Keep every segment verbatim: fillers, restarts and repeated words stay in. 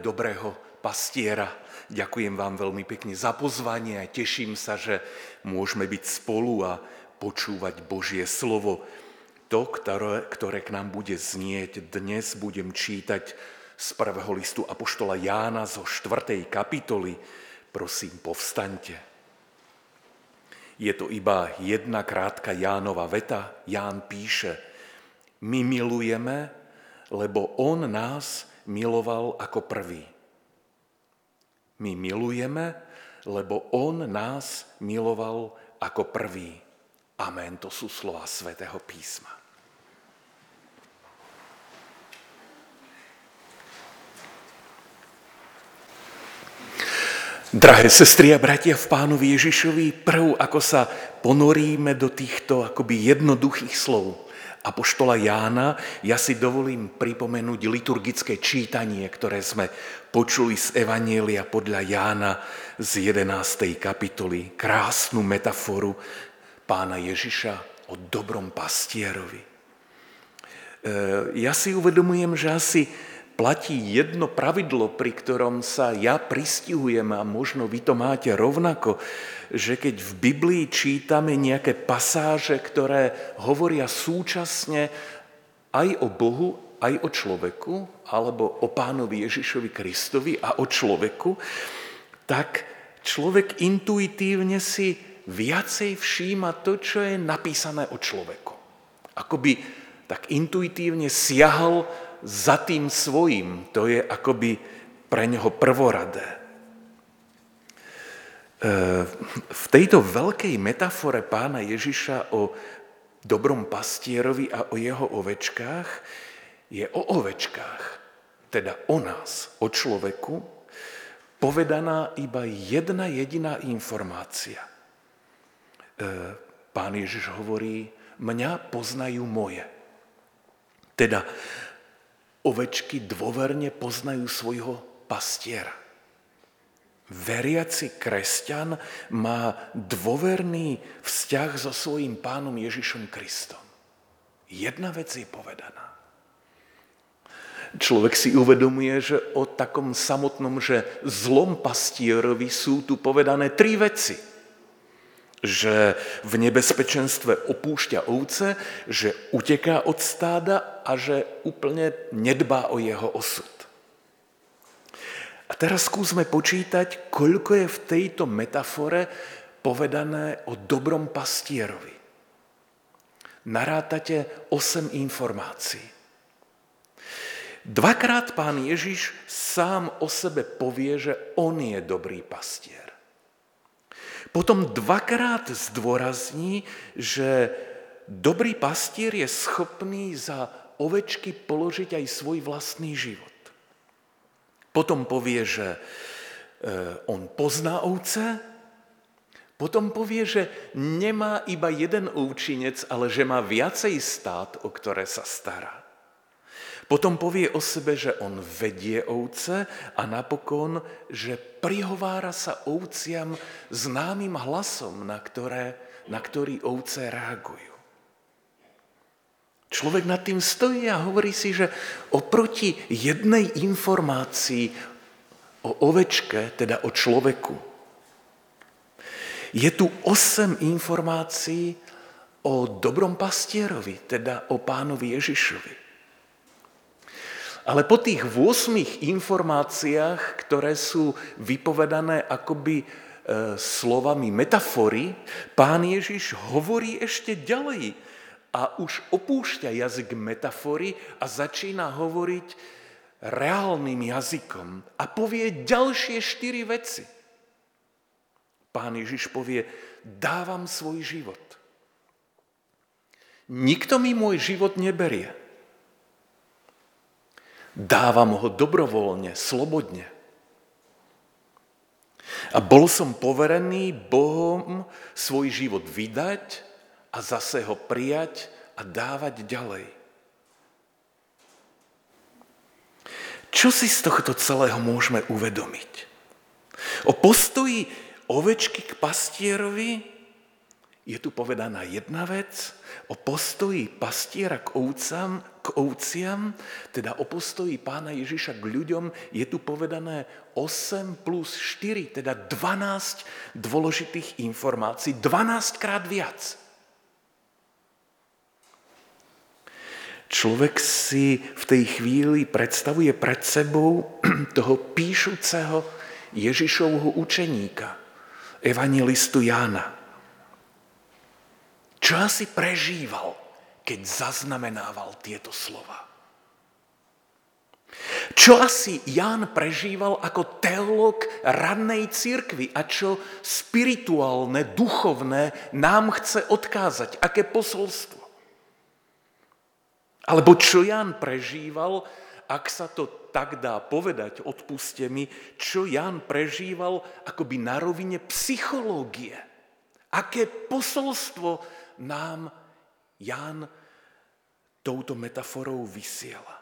dobrého pastiera. Ďakujem vám veľmi pekne za pozvanie a teším sa, že môžeme byť spolu a počúvať Božie slovo. To, ktoré, ktoré k nám bude znieť, dnes budem čítať z prvého listu apoštola Jána zo štvrtej kapitoly. Prosím, povstaňte. Je to iba jedna krátka Jánova veta. Ján píše: My milujeme, lebo on nás miloval ako prvý. My milujeme, lebo on nás miloval ako prvý. Amen. To sú slova Svätého písma. Drahé sestry a bratia v Pánovi Ježišovi, prv ako sa ponoríme do týchto akoby jednoduchých slov apoštola Jána, ja si dovolím pripomenúť liturgické čítanie, ktoré sme počuli z Evanjelia podľa Jána z jedenástej kapitoly. Krásnu metaforu Pána Ježiša o dobrom pastierovi. Ja si uvedomujem, že asi platí jedno pravidlo, pri ktorom sa ja pristihujem a možno vy to máte rovnako, že keď v Biblii čítame nejaké pasáže, ktoré hovoria súčasne aj o Bohu, aj o človeku, alebo o Pánovi Ježišovi Kristovi a o človeku, tak človek intuitívne si viacej všíma to, čo je napísané o človeku. Akoby tak intuitívne siahal za tým svojím, to je akoby pre neho prvoradé. V tejto veľkej metafore Pána Ježiša o dobrom pastierovi a o jeho ovečkách je o ovečkách, teda o nás, o človeku, povedaná iba jedna jediná informácia. Pán Ježiš hovorí: mňa poznajú moje. Teda ovečky dôverne poznajú svojho pastiera. Veriaci kresťan má dôverný vzťah so svojím Pánom Ježišom Kristom. Jedna vec je povedaná. Človek si uvedomuje, že o takom samotnom, že zlom pastierovi sú tu povedané tri veci. Že v nebezpečenstve opúšťa ovce, že uteká od stáda a že úplne nedbá o jeho osud. A teraz skúsme počítať, koľko je v tejto metafore povedané o dobrom pastierovi. Narátate osem informácií. Dvakrát Pán Ježiš sám o sebe povie, že on je dobrý pastier. Potom dvakrát zdôrazní, že dobrý pastier je schopný za ovečky položiť aj svoj vlastný život. Potom povie, že on pozná ovce, potom povie, že nemá iba jeden ovčinec, ale že má viacej stád, o ktoré sa stará. Potom povie o sebe, že on vedie ovce a napokon, že prihovára sa ovciam známym hlasom, na, ktoré, na ktorý ovce reagujú. Človek nad tým stojí a hovorí si, že oproti jednej informácii o ovečke, teda o človeku, je tu osem informácií o dobrom pastierovi, teda o Pánovi Ježišovi. Ale po tých ôsmich informáciách, ktoré sú vypovedané akoby e, slovami metafory, Pán Ježiš hovorí ešte ďalej a už opúšťa jazyk metafory a začína hovoriť reálnym jazykom a povie ďalšie štyri veci. Pán Ježiš povie: dávam svoj život. Nikto mi môj život neberie. Dávam ho dobrovoľne, slobodne. A bol som poverený Bohom svoj život vydať a zase ho prijať a dávať ďalej. Čo si z tohto celého môžeme uvedomiť? O postoji ovečky k pastierovi je tu povedaná jedna vec, o postoji pastiera k ovcám, k k ovciam, teda o postoji pána Ježiša k ľuďom, je tu povedané osem plus štyri, teda dvanásť dôležitých informácií, dvanásť krát viac. Človek si v tej chvíli predstavuje pred sebou toho píšuceho Ježišovho učeníka, evangelistu Jána. Čo asi prežíval, keď zaznamenával tieto slova? Čo asi Ján prežíval ako teológ rannej cirkvi a čo spirituálne, duchovné nám chce odkázať? Aké posolstvo? Alebo čo Ján prežíval, ak sa to tak dá povedať, odpuste mi, čo Ján prežíval akoby na rovine psychológie? Aké posolstvo nám Ján touto metaforou vysiela?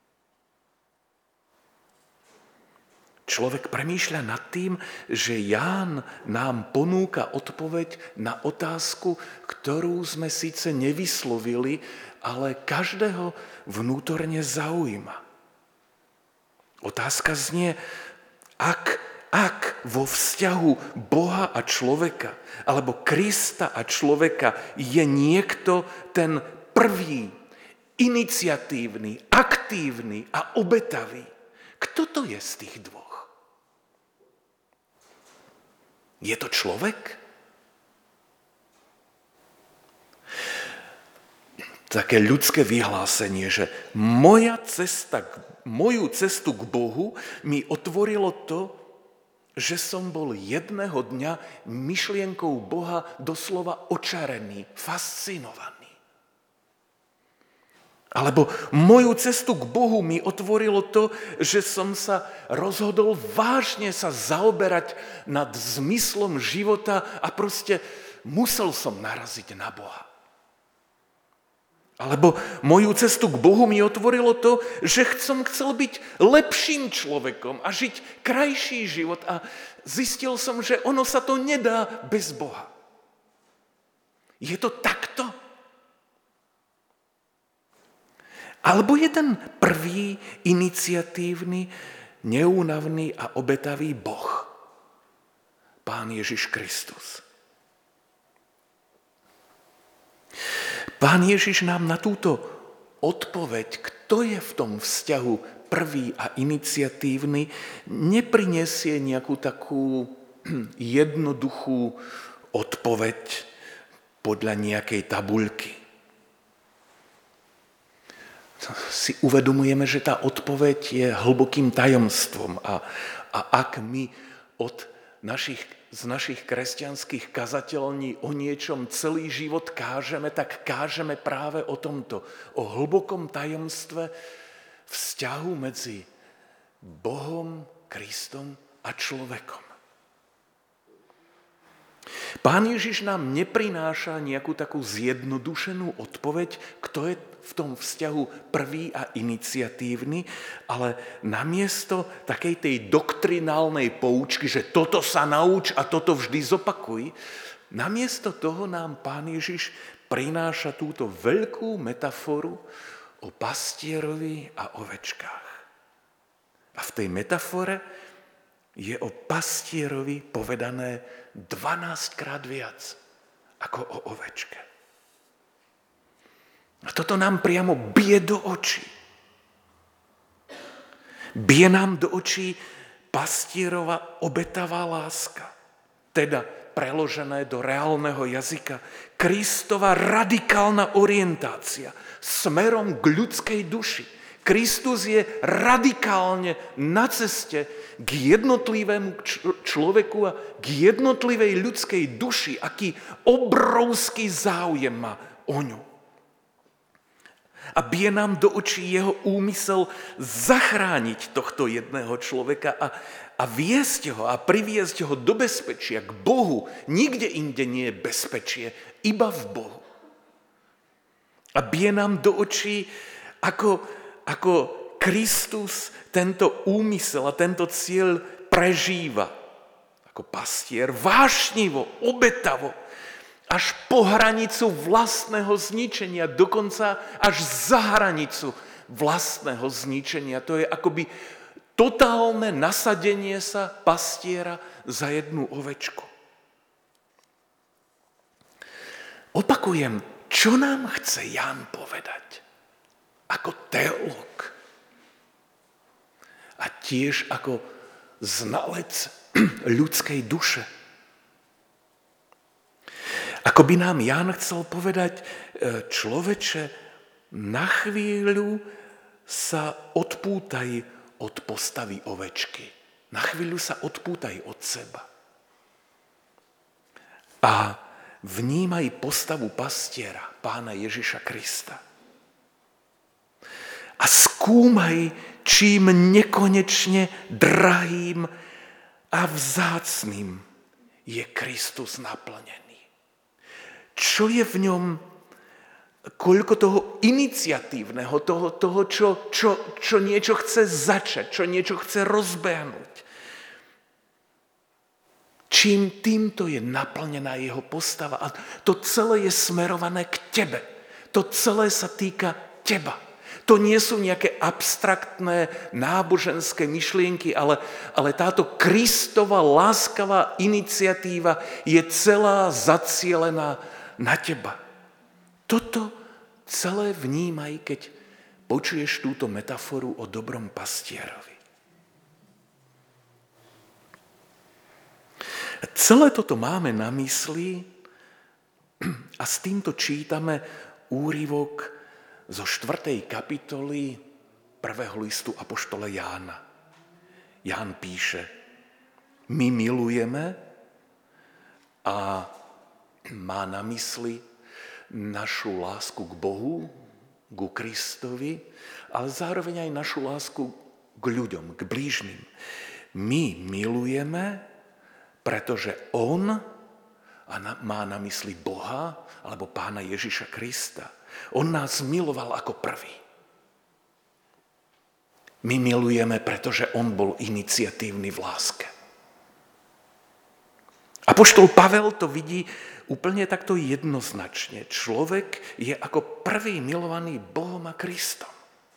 Človek premýšľa nad tým, že Ján nám ponúka odpoveď na otázku, ktorú sme síce nevyslovili, ale každého vnútorne zaujíma. Otázka znie, ak, ak vo vzťahu Boha a človeka, alebo Krista a človeka je niekto ten prvý, iniciatívny, aktívny a obetavý, kto to je z tých dvoch? Je to človek? Také ľudské vyhlásenie, že moja cesta, moju cestu k Bohu mi otvorilo to, že som bol jedného dňa myšlienkou Boha doslova očarený, fascinovaný. Alebo moju cestu k Bohu mi otvorilo to, že som sa rozhodol vážne sa zaoberať nad zmyslom života a proste musel som naraziť na Boha. Alebo moju cestu k Bohu mi otvorilo to, že som chcel byť lepším človekom a žiť krajší život a zistil som, že ono sa to nedá bez Boha. Je to takto? Alebo je ten prvý iniciatívny, neúnavný a obetavý Boh, Pán Ježiš Kristus. Pán Ježiš nám na túto odpoveď, kto je v tom vzťahu prvý a iniciatívny, neprinesie nejakú takú jednoduchú odpoveď podľa nejakej tabuľky. Si uvedomujeme, že tá odpoveď je hlbokým tajomstvom a, a ak my od našich, z našich kresťanských kazateľní o niečom celý život kážeme, tak kážeme práve o tomto, o hlbokom tajomstve vzťahu medzi Bohom, Kristom a človekom. Pán Ježiš nám neprináša nejakú takú zjednodušenú odpoveď, kto je v tom vzťahu prvý a iniciatívny, ale namiesto takej tej doktrinálnej poučky, že toto sa nauč a toto vždy zopakuj, namiesto toho nám Pán Ježiš prináša túto veľkú metaforu o pastierovi a ovečkách. A v tej metafore je o pastierovi povedané dvanásťkrát viac ako o ovečke. A toto nám priamo bije do očí. Bije nám do očí pastierova obetavá láska, teda preložené do reálneho jazyka, Kristova radikálna orientácia smerom k ľudskej duši. Kristus je radikálne na ceste k jednotlivému človeku a k jednotlivej ľudskej duši, aký obrovský záujem má o ňu. A bije nám do očí jeho úmysel zachrániť tohto jedného človeka a, a viesť ho a priviesť ho do bezpečia, k Bohu. Nikde inde nie je bezpečie, iba v Bohu. A bije nám do očí, ako, ako Kristus tento úmysel a tento cieľ prežíva ako pastier vášnivo, obetavo až po hranicu vlastného zničenia, dokonca až za hranicu vlastného zničenia. To je akoby totálne nasadenie sa pastiera za jednu ovečku. Opakujem, čo nám chce Ján povedať ako teológ a tiež ako znalec ľudskej duše. Ako by nám Ján chcel povedať, človeče, na chvíľu sa odpútaj od postavy ovečky. Na chvíľu sa odpútaj od seba. A vnímaj postavu pastiera, Pána Ježiša Krista. A skúmaj, čím nekonečne drahým a vzácným je Kristus naplnený. Čo je v ňom, koľko toho iniciatívneho, toho, toho čo, čo, čo niečo chce začať, čo niečo chce rozbehnúť. Čím týmto je naplnená jeho postava. A to celé je smerované k tebe. To celé sa týka teba. To nie sú nejaké abstraktné náboženské myšlienky, ale, ale táto Kristova láskavá iniciatíva je celá zacielená na teba. Toto celé vnímaj, keď počuješ túto metaforu o dobrom pastierovi. Celé toto máme na mysli a s týmto čítame úryvok zo štvrtej kapitoly prvého listu apoštola Jána. Ján píše, my milujeme a má na mysli našu lásku k Bohu, ku Kristovi, ale zároveň aj našu lásku k ľuďom, k blížnym. My milujeme, pretože on a má na mysli Boha alebo Pána Ježiša Krista. On nás miloval ako prvý. My milujeme, pretože on bol iniciatívny v láske. Apoštol Pavel to vidí úplne takto jednoznačne. Človek je ako prvý milovaný Bohom a Kristom.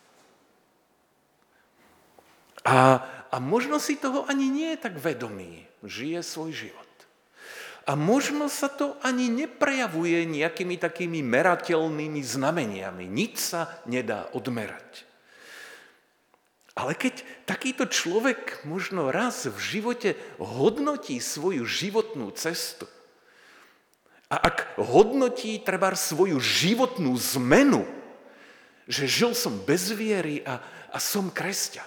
A, a možno si toho ani nie je tak vedomý. Žije svoj život. A možno sa to ani neprejavuje nejakými takými merateľnými znameniami. Nič sa nedá odmerať. Ale keď takýto človek možno raz v živote hodnotí svoju životnú cestu a ak hodnotí trebárs svoju životnú zmenu, že žil som bez viery a, a som kresťan,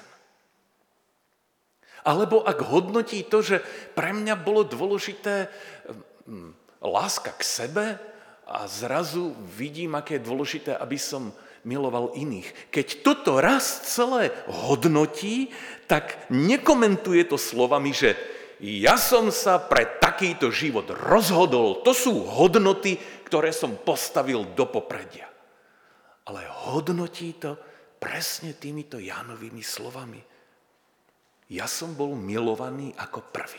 alebo ak hodnotí to, že pre mňa bolo dôležité láska k sebe a zrazu vidím, aké je dôležité, aby som miloval iných. Keď toto raz celé hodnotí, tak nekomentuje to slovami, že ja som sa pre takýto život rozhodol. To sú hodnoty, ktoré som postavil do popredia. Ale hodnotí to presne týmito Jánovými slovami. Ja som bol milovaný ako prvý.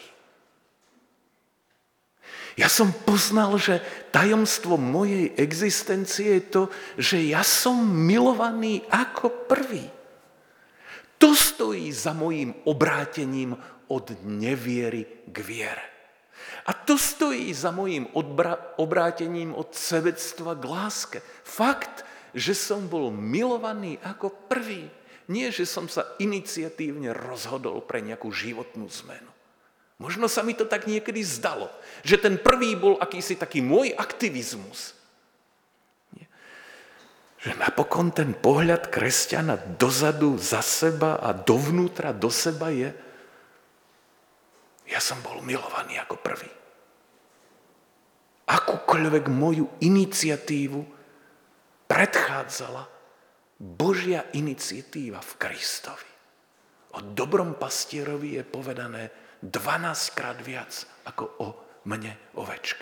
Ja som poznal, že tajomstvo mojej existencie je to, že ja som milovaný ako prvý. To stojí za mojím obrátením od neviery k viere. A to stojí za mojím odbra- obrátením od sebectva k láske. Fakt, že som bol milovaný ako prvý. Nie, že som sa iniciatívne rozhodol pre nejakú životnú zmenu. Možno sa mi to tak niekedy zdalo, že ten prvý bol akýsi taký môj aktivizmus. Nie. Že napokon ten pohľad kresťana dozadu, za seba a dovnútra, do seba je, ja som bol milovaný ako prvý. Akúkoľvek moju iniciatívu predchádzala Božia iniciatíva v Kristovi. O dobrom pastierovi je povedané dvanásťkrát viac ako o mne, ovečke.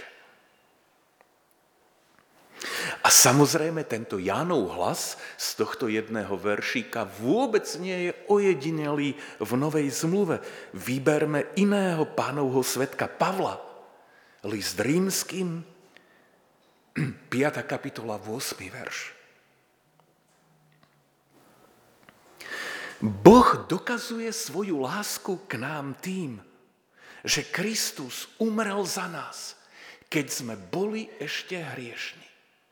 A samozrejme tento Jánov hlas z tohto jedného veršíka vôbec nie je ojedinelý v Novej zmluve. Vyberme iného Pánovho svedka Pavla. List Rímskym, piata kapitola, ôsmy verš. Boh dokazuje svoju lásku k nám tým, že Kristus umrel za nás, keď sme boli ešte hriešni.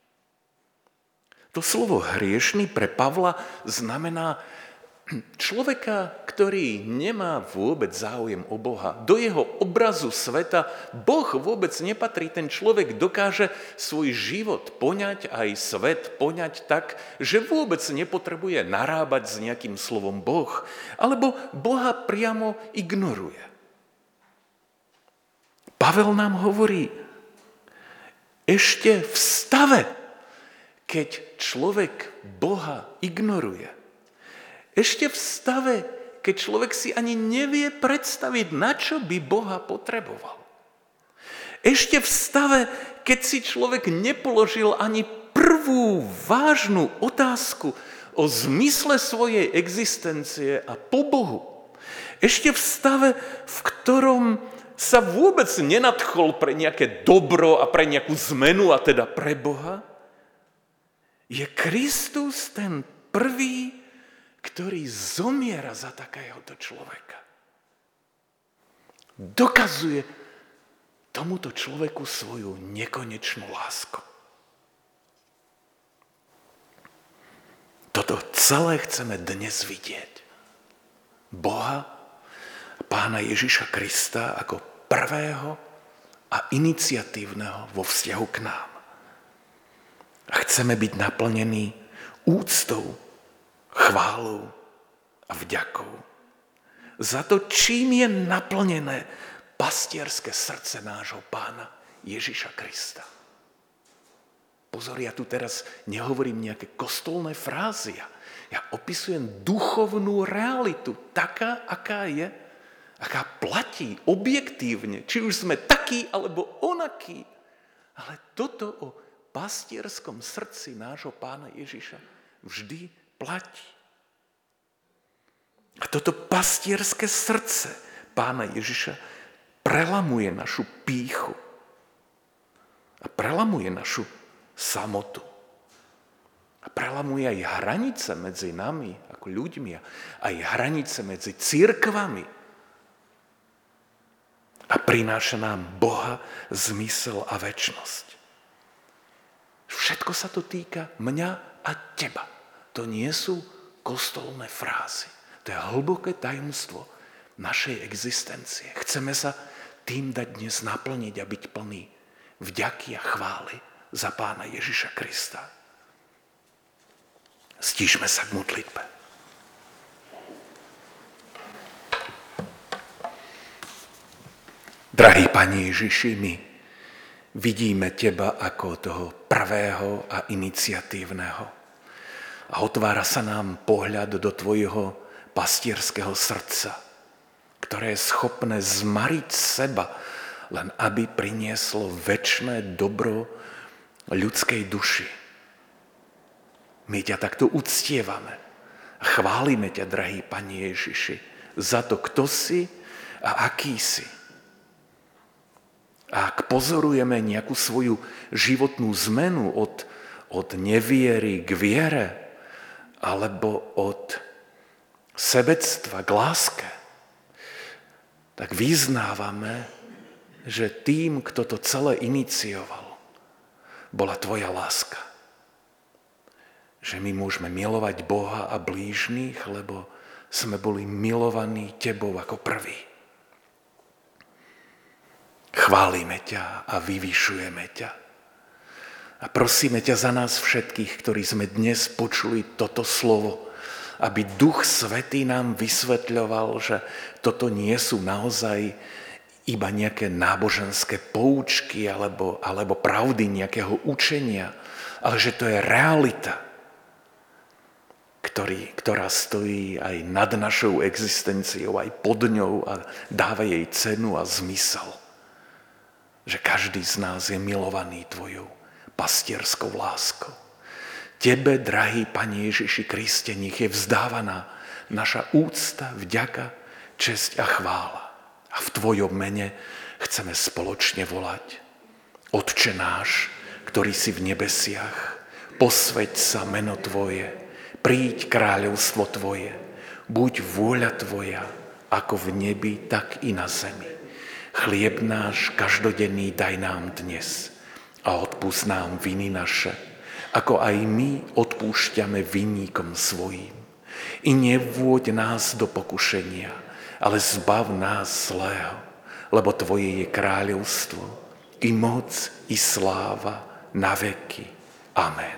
To slovo hriešny pre Pavla znamená človeka, ktorý nemá vôbec záujem o Boha. Do jeho obrazu sveta Boh vôbec nepatrí. Ten človek dokáže svoj život poňať, aj svet poňať tak, že vôbec nepotrebuje narábať s nejakým slovom Boh, alebo Boha priamo ignoruje. Pavel nám hovorí, ešte v stave, keď človek Boha ignoruje, ešte v stave, keď človek si ani nevie predstaviť, na čo by Boha potreboval. Ešte v stave, keď si človek nepoložil ani prvú vážnu otázku o zmysle svojej existencie a po Bohu. Ešte v stave, v ktorom sa vôbec nenadchol pre nejaké dobro a pre nejakú zmenu, a teda pre Boha, je Kristus ten prvý, ktorý zomiera za takéhoto človeka. Dokazuje tomuto človeku svoju nekonečnú lásku. Toto celé chceme dnes vidieť. Boha, Pána Ježiša Krista ako prvého a iniciatívneho vo vzťahu k nám. A chceme byť naplnení úctou, chválou a vďakou za to, čím je naplnené pastierské srdce nášho Pána Ježiša Krista. Pozor, ja tu teraz nehovorím nejaké kostolné frázy. Ja opisujem duchovnú realitu, taká, aká je, aká platí objektívne, či už sme takí alebo onakí. Ale toto o pastierskom srdci nášho Pána Ježiša vždy platí. A toto pastierské srdce Pána Ježiša prelamuje našu pýchu a prelamuje našu samotu. A prelamuje aj hranice medzi nami ako ľuďmi a aj hranice medzi cirkvami. A prináša nám Boha, zmysel a večnosť. Všetko sa to týka mňa a teba. To nie sú kostolné frázy. To je hlboké tajomstvo našej existencie. Chceme sa tým dať dnes naplniť a byť plný vďaky a chvály za Pána Ježiša Krista. Stíšme sa k modlitbe. Drahý Pane Ježiši, my vidíme Teba ako toho prvého a iniciatívneho. A otvára sa nám pohľad do Tvojho pastierského srdca, ktoré je schopné zmariť seba, len aby prinieslo večné dobro ľudskej duši. My ťa takto uctievame a chválime ťa, drahý Pane Ježiši, za to, kto si a aký si. A ak pozorujeme nejakú svoju životnú zmenu od, od neviery k viere, alebo od sebectva k láske, tak vyznávame, že tým, kto to celé inicioval, bola tvoja láska. Že my môžeme milovať Boha a blížnych, lebo sme boli milovaní tebou ako prví. Chválime ťa a vyvyšujeme ťa. A prosíme ťa za nás všetkých, ktorí sme dnes počuli toto slovo, aby Duch Svätý nám vysvetľoval, že toto nie sú naozaj iba nejaké náboženské poučky alebo, alebo pravdy nejakého učenia, ale že to je realita, ktorý, ktorá stojí aj nad našou existenciou, aj pod ňou a dáva jej cenu a zmysel. Že každý z nás je milovaný tvojou pastierskou láskou. Tebe, drahý Pane Ježiši Kriste, nech je vzdávaná naša úcta, vďaka, česť a chvála. A v tvojom mene chceme spoločne volať: Otče náš, ktorý si v nebesiach, posväť sa meno Tvoje, príď kráľovstvo Tvoje, buď vôľa Tvoja, ako v nebi, tak i na zemi. Chlieb náš každodenný daj nám dnes a odpúsť nám viny naše, ako aj my odpúšťame vinníkom svojím. I nevôď nás do pokušenia, ale zbav nás zlého, lebo Tvoje je kráľovstvo, i moc, i sláva na veky. Amen.